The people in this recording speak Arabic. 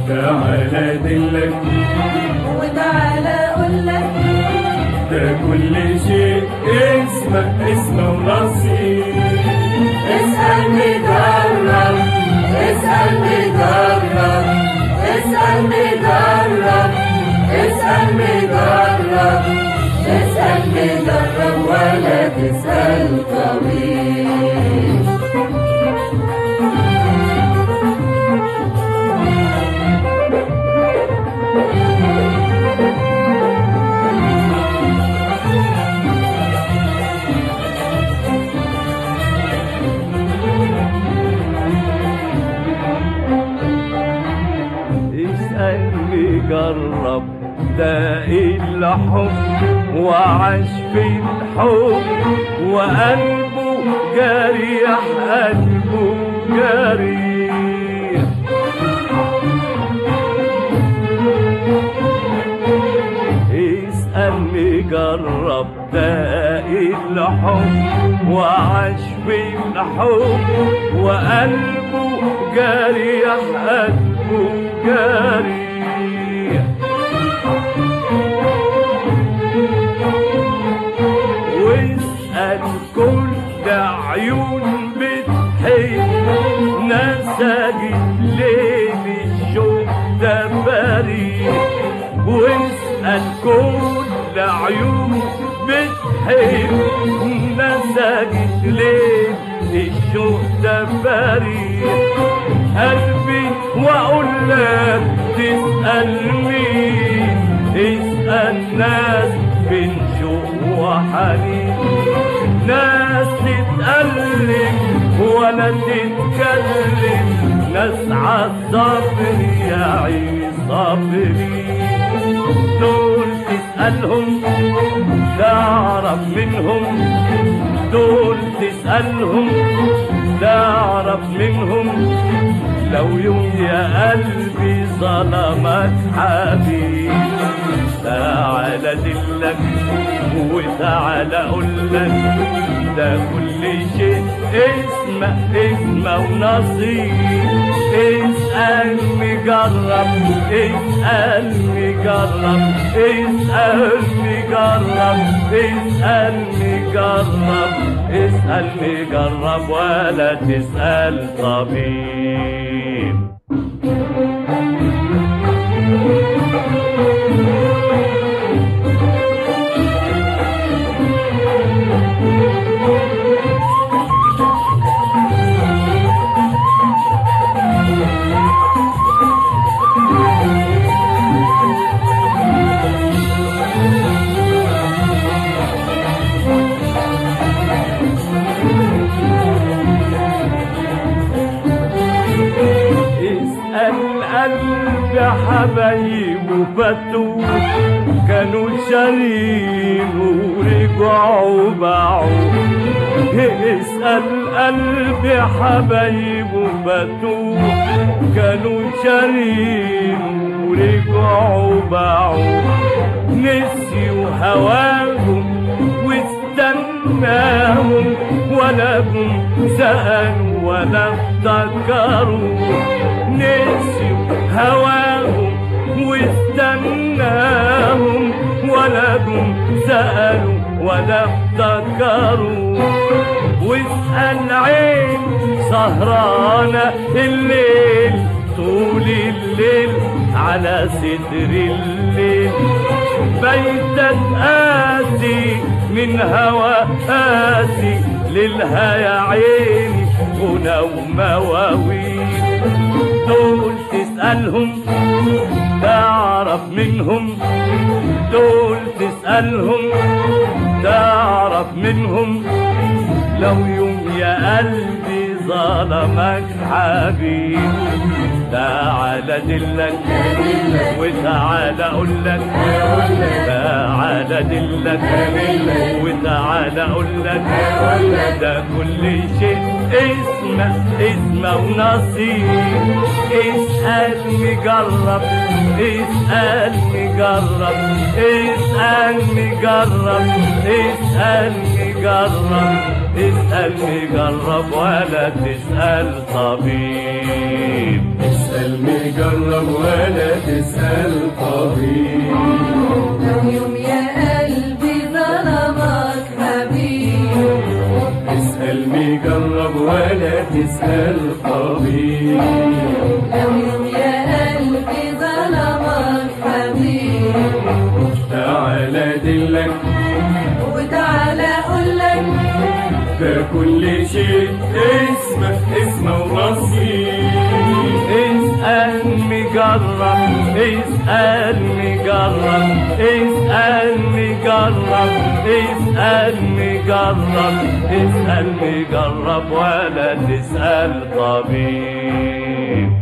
تعالى ادلك وتعالى اقولك ده كل شيء اسمه ونصيب. اسألني جرب، اسألني جرب، اسألني جرب، اسألني جرب، اسألني جرب ولا تسأل طبيب. اسألني جرب ده الحب وعاش في الحب وقلبه جريح، قلبه جريح. اسألني جرب ده الحب وعاش في الحب وقلبه جريح، قلبه جريح. واسأل كل عيون بتحب نسجت ليل الشوق ده بريء. واسأل كل عيون بتحب نسجت ليل الشوق ده بريء. قلبي واقول لك تسأل مين؟ اسأل ناس بين شوق وحنين، ناس تتألم ولا تتكلم، ناس عالصبر يا عين صابرين. دول تسألهم تعرف منهم، دول تسألهم تعرف منهم. لو يوم يا قلبي ظلمك حبيب تعالى ادلك وتعالى اقولك ده كل شيء اسمه ونصيب. اسألني جرب، اسألني جرب، اسألني جرب، اسألني جرب، اسألني جرب ولا تسأل طبيب. القلب حبايبه فاتوا كانوا شارين ورجعوا باعوا. اسأل قلب حبايبه فاتوا كانوا شارين ورجعوا باعوا. نسيوا هواهم واستناهم ولا جم سألوا ولا افتكروا. نسيوا هواهم واستناهم ولا جم سألوا ولا افتكروا. واسأل عين سهرانة الليل طول الليل على صدر الليل، بيتك قاسي من هوا قاسي ليلها يا عيني غنى ومواويل. دول تسألهم تعرف منهم، دول تسألهم تعرف منهم. لو يوم يا قلبي ظلمك حبيب تعالى ادلك وتعالى اقولك، تعالى ادلك وتعالى اقولك ده كل شيء اسمه ونصيب. اسألني جرب، اسألني جرب، اسألني جرب، اسألني جرب، اسألني جرب ولا تسأل طبيب. اسألني مجرب ولا تسأل طبيب. لو يوم يا قلبي ظلمك حبيب اسأل مجرب ولا تسأل طبيب. لو يوم يا قلبي ظلمك حبيب تعالى دلك وتعالى أقولك ده كل شيء اسمه ونصيب. اسأل مجرب، اسأل مجرب، اسأل مجرب، اسأل مجرب، اسأل مجرب ولا تسأل طبيب.